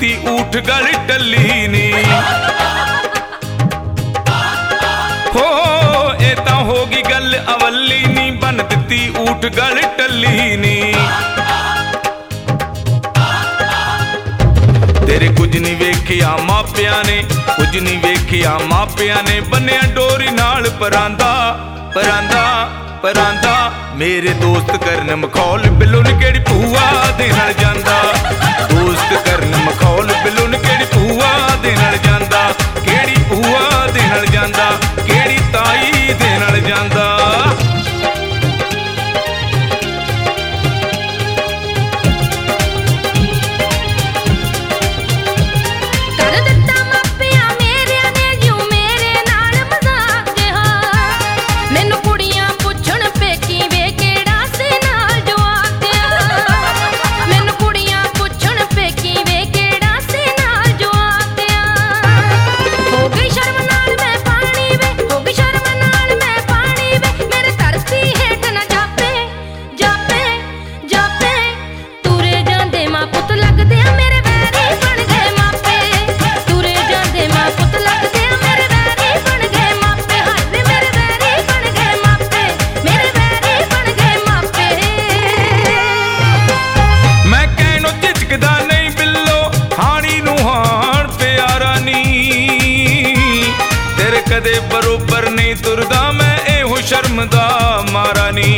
दिती ऊठ गल टली नी। हो ए तां होगी गल अवली नी, बन दिती ऊठ गल टली नी। तेरे कुछ नहीं वेखिया मापिया ने, कुछ नहीं वेखिया मापिया ने, बन्निया डोरी नाल परांदा परांदा परांदा। मेरे दोस्त करन मखौल बिल्लो नी केड़ी भूआ दे नाल जांदा। दोस्त करन मखौल बिल्लो नी केड़ी भूआ दे नाल जांदा। केड़ी भूआ दे नाल जांदा, केड़ी ताई दे नाल जांदा। कदे बरोबर नहीं तुरदा मैं एहो शर्म दा मारा नी।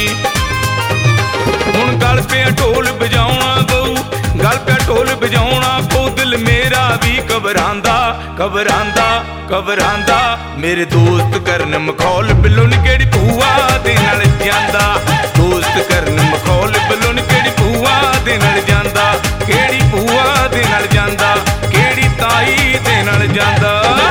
हुण गल पे ढोल बजाउणा बहू, गल पे ढोल बजाउणा पो, दिल मेरा भी घबरांदा घबरांदा घबरांदा। मेरे दोस्त करन मखौल बिल्लो नी केड़ी भूआ दे नाल जांदा। दोस्त करन मखौल बिल्लो नी केड़ी भूआ दे नाल जांदा। केड़ी भूआ दे नाल जांदा, केड़ी ताई दे नाल जांदा।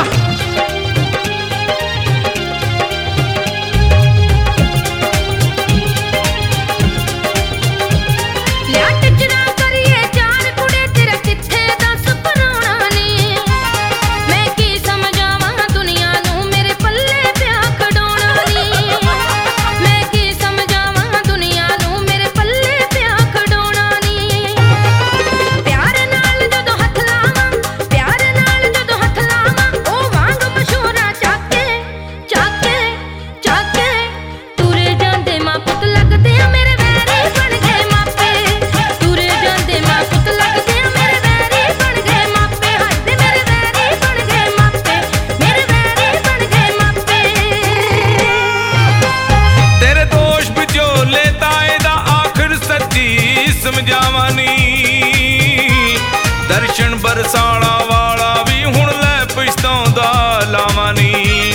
दर्शन बरसाणा वाला भी हुण लै पछताउंदा लावां नी।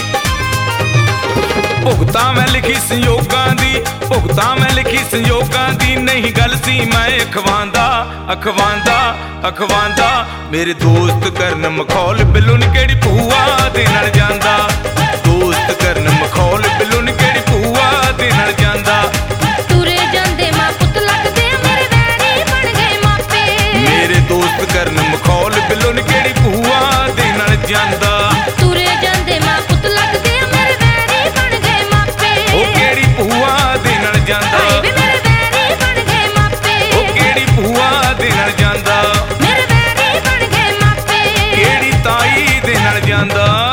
भुगतां मैं लिखी संयोगां दी, भुगतां मैं लिखी संयोगां दी, नहीं गल सी मैं अखवांदा अखवांदा अखवांदा। मेरे दोस्त करन मखौल बिल्लो नी केड़ी भूआ दे नाल जांदा। दोस्त करन मखौल बिल्लो नी केड़ी भूआ दे नाल जांदा। तुरे जांदे मां पुत लगदे मेरे वैरी बन गए मापे। मेरे दोस्त करन मखौल बिल्लो नी केड़ी भूआ दे नाल जांदा। तुरे जांदे मां पुत लगदे मेरे वैरी बन गए मापे। ओ केड़ी भूआ दे नाल जांदा। वे मेरे वैरी बन गए मापे। ओ केड़ी भूआ दे नाल जांदा। मेरे वैरी बन गए मापे। केड़ी ताई दे नाल जांदा।